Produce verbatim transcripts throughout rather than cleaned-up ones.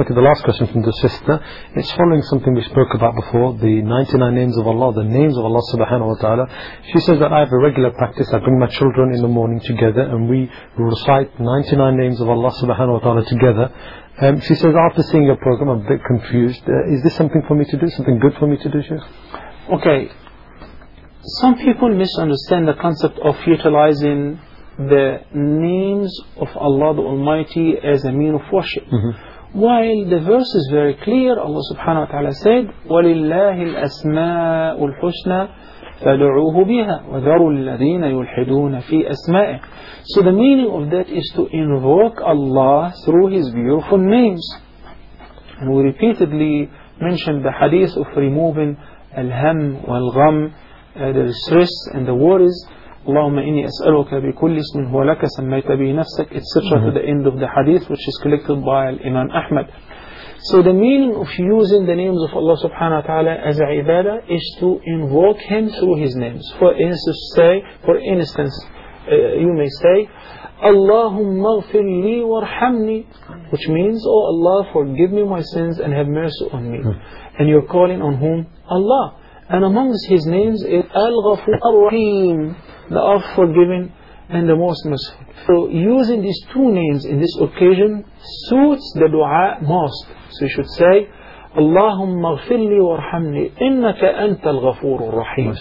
Okay, the last question from the sister. It's following something we spoke about before, the ninety-nine names of Allah, the names of Allah subhanahu wa ta'ala. She says that I have a regular practice. I bring my children in the morning together and we recite ninety-nine names of Allah subhanahu wa ta'ala together. Um, she says after seeing your program I'm a bit confused. Uh, is this something for me to do, something good for me to do, Shaykh? Okay, some people misunderstand the concept of utilizing the names of Allah the Almighty as a mean of worship. Mm-hmm. While the verse is very clear, Allah subhanahu wa ta'ala said, وَلِلَّهِ الْأَسْمَاءُ الْحُسْنَى فَدُعُوهُ بِهَا وَذَرُوا الَّذِينَ يُلْحِدُونَ فِي أَسْمَائِهِ. So the meaning of that is to invoke Allah through His beautiful names. And we repeatedly mentioned the hadith of removing al-ham wal-gham, uh, the stress and the worries. اللهم إني أسألك بكل اسم هو لك سميت به نفسك, et cetera mm-hmm. to the end of the hadith, which is collected by Imam Ahmad. So the meaning of using the names of Allah subhanahu wa ta'ala as a ibadah is to invoke Him through His names. For instance, say, for instance, uh, you may say, Allahumma ghfir li warhamni, which means, oh Allah, forgive me my sins and have mercy on me. Mm-hmm. And you're calling on whom? Allah. And amongst His names is Al-Ghafur Ar-Rahim, the oft-forgiving and the most merciful. So using these two names in this occasion suits the dua most. So you should say, Allahumma ghfirli warhamni innaka anta al-ghafur ar-rahim.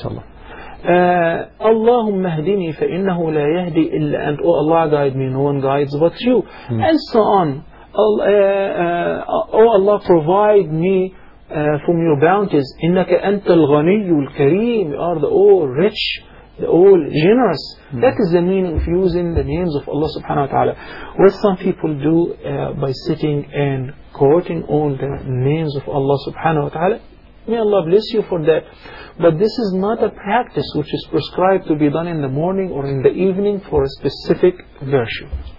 Allahumma hdini fa innahu la yahdi illa ant. Oh Allah, guide me, no one guides but you. Hmm. And so on. Uh, uh, oh Allah, provide me uh, from your bounties. Innaka anta al-ghaniyyu al-kareem. You are the all rich, the all generous. Mm. That is the meaning of using the names of Allah subhanahu wa ta'ala. What some people do uh, by sitting and quoting all the names of Allah subhanahu wa ta'ala, may Allah bless you for that. But this is not a practice which is prescribed to be done in the morning or in the evening for a specific virtue.